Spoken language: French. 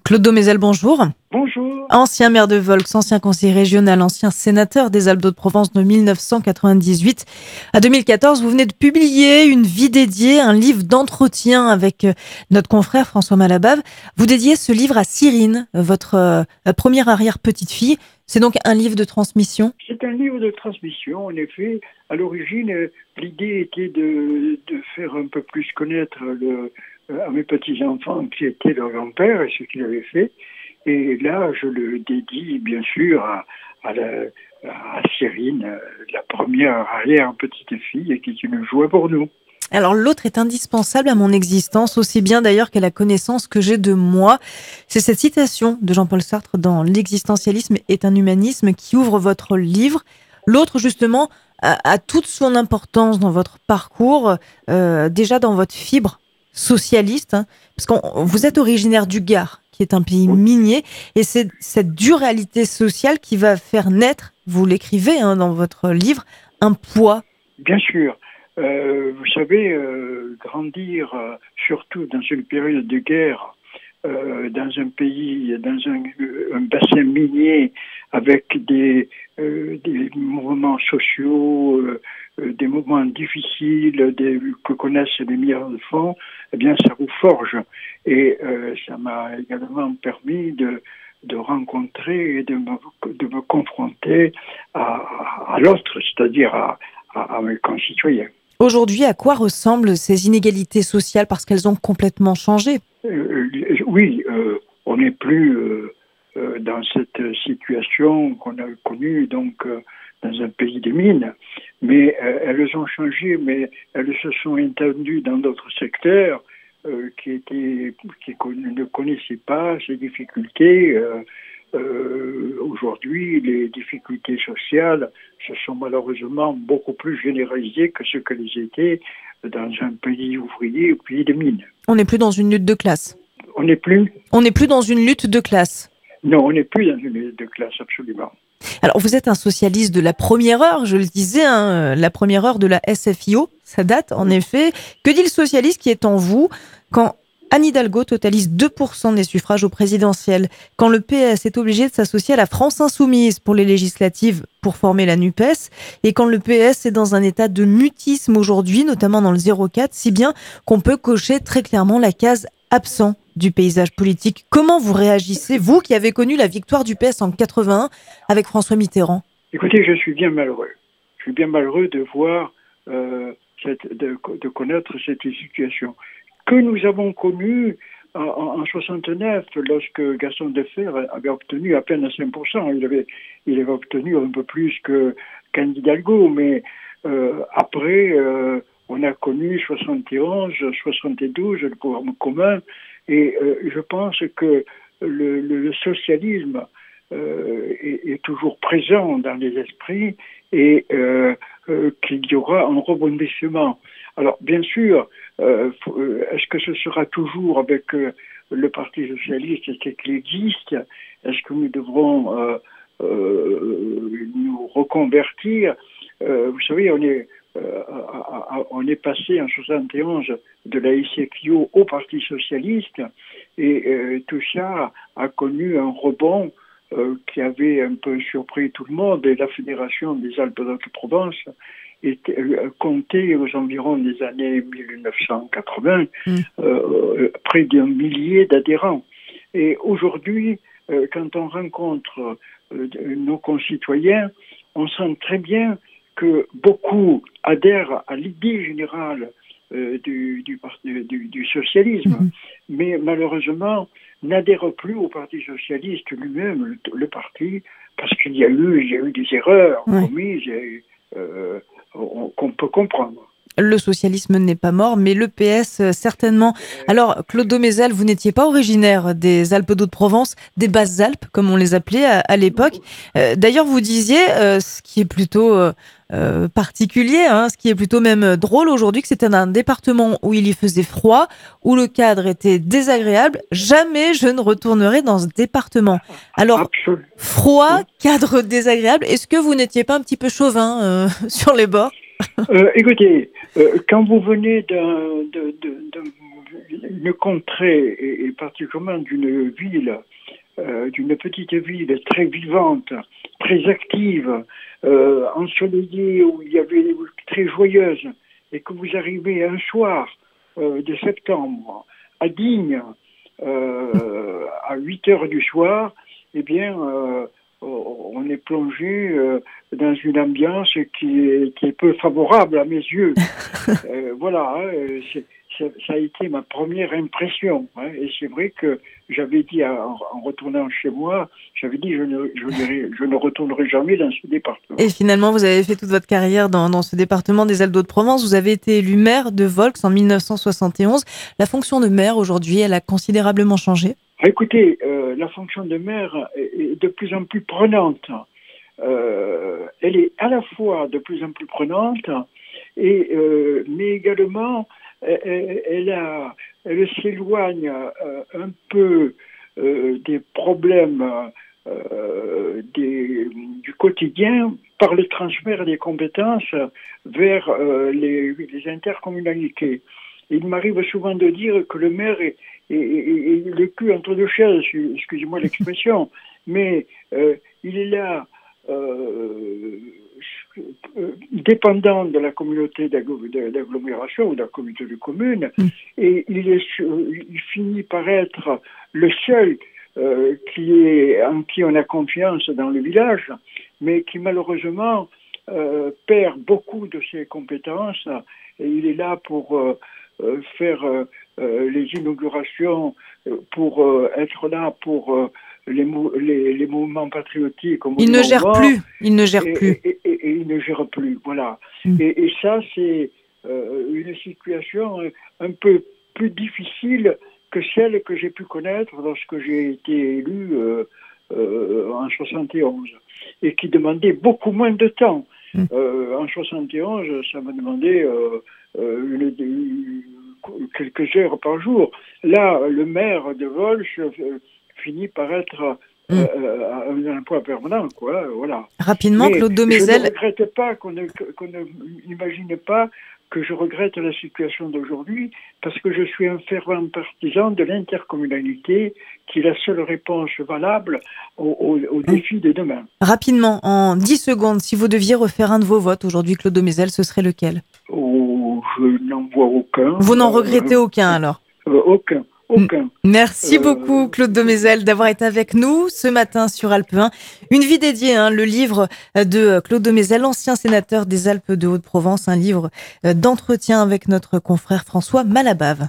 Claude Domézel, bonjour. Bonjour. Ancien maire de Volx, ancien conseiller régional, ancien sénateur des Alpes-de-Provence de 1998 à 2014, vous venez de publier une vie dédiée, un livre d'entretien avec notre confrère François Malabave. Vous dédiez ce livre à Cyrine, votre première arrière-petite-fille. C'est donc un livre de transmission? C'est un livre de transmission, en effet. À l'origine, l'idée était de faire un peu plus connaître à mes petits-enfants qui était leur grand-père et ce qu'il avait fait. Et là, je le dédie, bien sûr, à Cyrine, la première arrière-petite-fille, qui est une joie pour nous. Alors l'autre est indispensable à mon existence, aussi bien d'ailleurs qu'à la connaissance que j'ai de moi. C'est cette citation de Jean-Paul Sartre dans L'existentialisme est un humanisme qui ouvre votre livre. L'autre, justement, a toute son importance dans votre parcours, déjà dans votre fibre socialiste, hein, parce que vous êtes originaire du Gard, qui est un pays minier, et c'est cette dure réalité sociale qui va faire naître, vous l'écrivez dans votre livre, un poids. Bien sûr. Vous savez, grandir, surtout dans une période de guerre, dans un pays, dans un bassin minier, avec des mouvements sociaux, des moments difficiles que connaissent les milliards de fonds, eh bien, ça vous forge. Et ça m'a également permis de rencontrer et de me confronter à l'autre, c'est-à-dire à mes concitoyens. Aujourd'hui, à quoi ressemblent ces inégalités sociales parce qu'elles ont complètement changé? Oui, on n'est plus dans cette situation qu'on a connue donc dans un pays des mines, mais elles ont changé, mais elles se sont étendues dans d'autres secteurs qui ne connaissaient pas ces difficultés. Aujourd'hui, les difficultés sociales se sont malheureusement beaucoup plus généralisées que ce qu'elles étaient dans un pays ouvrier, au pays des mines. On n'est plus dans une lutte de classe. On n'est plus dans une lutte de classe. Non, on n'est plus dans une lutte de classe, absolument. Alors, vous êtes un socialiste de la première heure, je le disais, la première heure de la SFIO, ça date en effet. Que dit le socialiste qui est en vous quand Anne Hidalgo totalise 2% des suffrages au présidentiel, quand le PS est obligé de s'associer à la France Insoumise pour les législatives pour former la NUPES, et quand le PS est dans un état de mutisme aujourd'hui, notamment dans le 04, si bien qu'on peut cocher très clairement la case absent du paysage politique. Comment vous réagissez, vous qui avez connu la victoire du PS en 81 avec François Mitterrand? Écoutez, je suis bien malheureux. Je suis bien malheureux de voir, de connaître cette situation que nous avons connue en 69, lorsque Gaston Defferre avait obtenu à peine 5%. Il avait obtenu un peu plus qu'Anne Hidalgo, mais après, on a connu 71, 72, le programme commun, et je pense que le socialisme est toujours présent dans les esprits et qu'il y aura un rebondissement. Alors, bien sûr, est-ce que ce sera toujours avec le Parti socialiste tel qu'il existe? Est-ce que nous devrons nous reconvertir? Vous savez, on est passé en 71 de la SFIO au Parti socialiste et tout ça a connu un rebond qui avait un peu surpris tout le monde, et la Fédération des Alpes-de-Provence comptait aux environs des années 1980 près d'un millier d'adhérents. Et aujourd'hui, quand on rencontre nos concitoyens, on sent très bien que beaucoup adhèrent à l'idée générale du socialisme, mais malheureusement n'adhèrent plus au Parti socialiste lui-même, le parti, parce qu'il y a eu des erreurs commises qu'on peut comprendre. Le socialisme n'est pas mort, mais le PS, certainement. Alors, Claude Domézel, vous n'étiez pas originaire des Alpes-de-Provence, des Basses-Alpes, comme on les appelait à l'époque. D'ailleurs, vous disiez, ce qui est plutôt particulier, ce qui est plutôt même drôle aujourd'hui, que c'était un département où il y faisait froid, où le cadre était désagréable. Jamais je ne retournerai dans ce département. Alors, froid, cadre désagréable, est-ce que vous n'étiez pas un petit peu chauvin sur les bords? Écoutez, quand vous venez d'un une contrée, et particulièrement d'une ville, d'une petite ville très vivante, très active, ensoleillée, où il y avait très joyeuse, et que vous arrivez un soir de septembre à Digne à 8 heures du soir, eh bien, on est plongé dans une ambiance qui est peu favorable à mes yeux. Voilà, ça a été ma première impression. Et c'est vrai que j'avais dit, en retournant chez moi, j'avais dit je ne retournerai jamais dans ce département. Et finalement, vous avez fait toute votre carrière dans ce département des Alpes-de-Haute-Provence. Vous avez été élu maire de Volx en 1971. La fonction de maire, aujourd'hui, elle a considérablement changé? Écoutez, la fonction de maire est de plus en plus prenante. Elle est à la fois de plus en plus prenante, mais également elle s'éloigne un peu des problèmes du quotidien par le transfert des compétences vers les intercommunalités. Il m'arrive souvent de dire que le maire est le cul entre deux chaises, excusez-moi l'expression, mais il est là dépendant de la communauté d'agglomération ou de la communauté de communes, et il finit par être le seul en qui on a confiance dans le village, mais qui malheureusement perd beaucoup de ses compétences, et il est là pour faire les inaugurations, pour être là pour les mouvements patriotiques. Il ne gère plus. Il ne gère plus. Et il ne gère plus, voilà. Et ça, c'est une situation un peu plus difficile que celle que j'ai pu connaître lorsque j'ai été élu en 71, et qui demandait beaucoup moins de temps. En 71, ça me demandait quelques heures par jour. Là, le maire de Volx finit par être un emploi permanent, quoi. Voilà. Rapidement, Claude Domézel. Je ne regrette pas qu'on n'imagine pas que je regrette la situation d'aujourd'hui, parce que je suis un fervent partisan de l'intercommunalité, qui est la seule réponse valable aux défis de demain. Rapidement, en 10 secondes, si vous deviez refaire un de vos votes aujourd'hui, Claude Domézel, ce serait lequel? Je n'en vois aucun. Vous n'en regrettez aucun, alors? Aucun. Merci beaucoup, Claude Domézel, d'avoir été avec nous ce matin sur Alpe 1. Une vie dédiée, le livre de Claude Domézel, ancien sénateur des Alpes de Haute-Provence, un livre d'entretien avec notre confrère François Malabave.